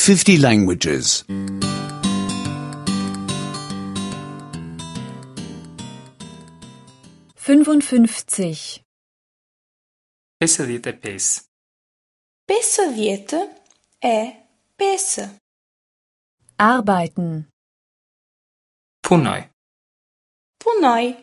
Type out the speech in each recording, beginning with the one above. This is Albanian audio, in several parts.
50 languages. 55. 55. 50 é peça. Arbeiten. Punoj. Punoj.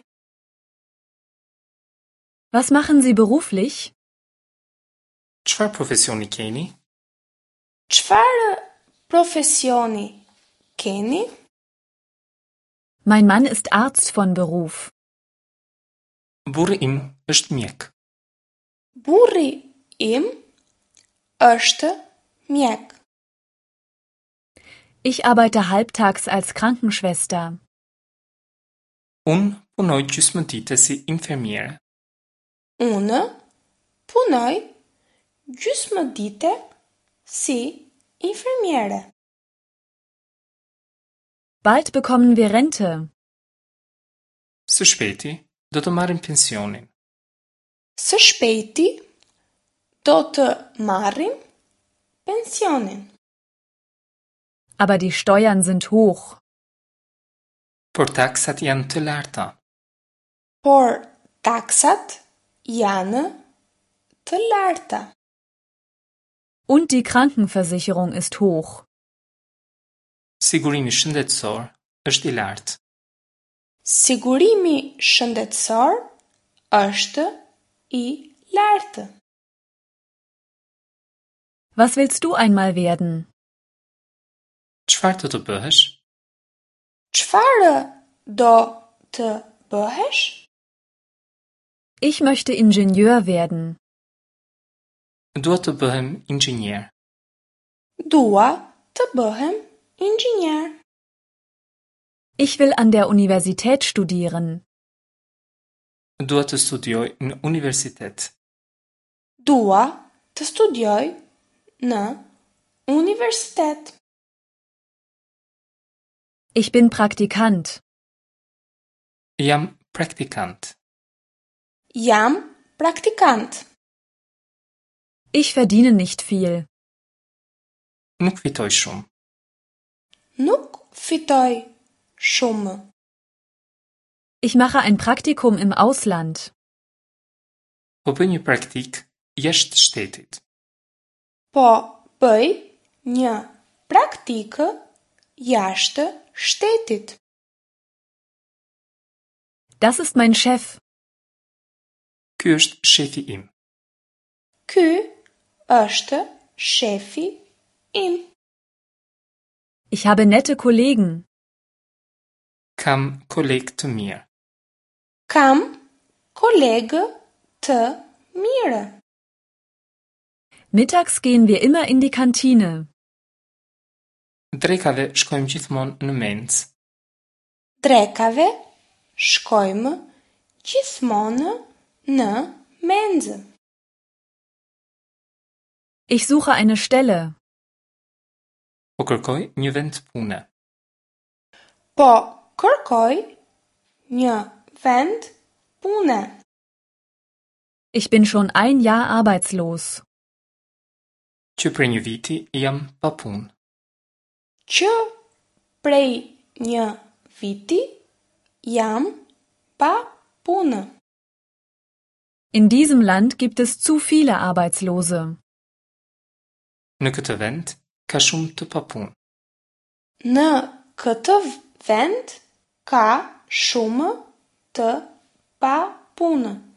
Was machen Sie beruflich? Çfarë profesioni keni? Çfarë profesioni keni? Mein Mann ist Arzt von Beruf. Burri im është mjek. Burri im është mjek. Ich arbeite halbtags als Krankenschwester. Unë punoj gjysmëdite si infermiere. Unë punoj gjysmëdite si infermiere. Bald bekommen wir Rente. Së shpejti do të marrim pensionin. Së shpejti do të marrim pensionin. Aber die Steuern sind hoch. Por taksat janë të larta. Por taksat janë të larta. Und die Krankenversicherung ist hoch. Sigurimi shëndetësor është i lartë. Sigurimi shëndetësor është i lartë. Was willst du einmal werden? Çfarë do të bëhesh? Çfarë do të bëhesh? Ich möchte Ingenieur werden. Dua të bëhem inxhinier. Dua të bëhem inxhinier. Ich will an der Universität studieren. Dua të studioj në universitet. Dua të studioj në universitet. Ich bin Praktikant. Jam praktikant. Jam praktikant. Ich verdiene nicht viel. Nuk fitoj shumë. Nuk fitoj shumë. Ich mache ein Praktikum im Ausland. Po bëj një praktik jashtë shtetit. Po bëj një praktikë jashtë shtetit. Das ist mein Chef. Ky është shefi im. Ky është shefi im. Ich habe nette Kollegen. Kam kolegë të mirë. Kam kolegë të mirë. Mittags gehen wir immer in die Kantine. Drekave shkojmë gjithmonë në mencë. Drekave shkojmë gjithmonë në menzë. Ich suche eine Stelle. Po kërkoj një vend pune. Po kërkoj një vend pune. Ich bin schon ein Jahr arbeitslos. Që prej një viti jam pa punë. Që prej një viti jam pa punë. In diesem Land gibt es zu viele Arbeitslose. Në këtë vend ka shumë të papunë. Në këtë vend ka shumë të pa punë.